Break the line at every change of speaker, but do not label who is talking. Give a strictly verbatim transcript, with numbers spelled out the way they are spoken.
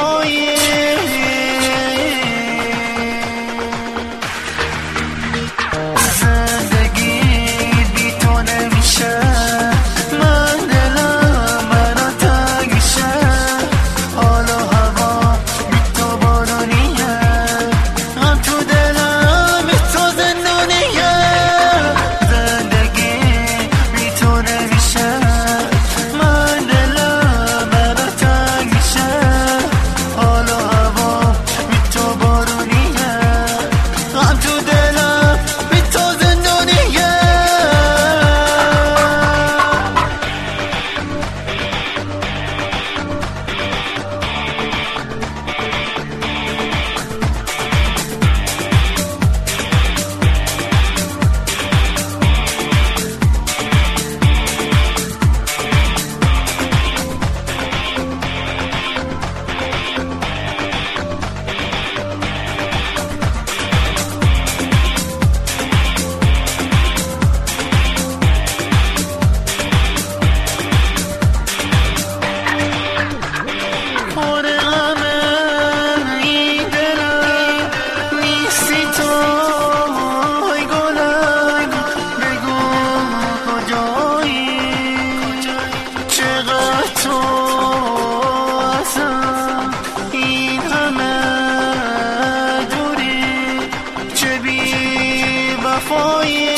وفایی. زندگی بی تو نمیشه، من دلم برا تنگ میشه، حال و هوا بی تو بارونیه، هم تو دلم بی تو زندونیه. زندگی بی تو نمیشه، من دلم برا تنگ میشه، حال و هوا بی تو بارونیه، هم تو دلم بی تو زندونیه. For you.